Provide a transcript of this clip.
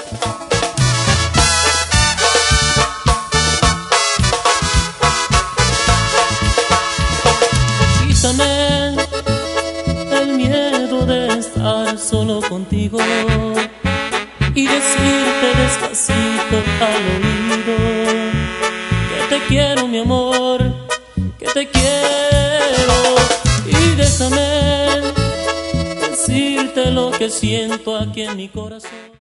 Quítame el miedo de estar solo contigo y decirte despacito al oído que te quiero, mi amor, que te quiero. Y déjame decirte lo que siento aquí en mi corazón.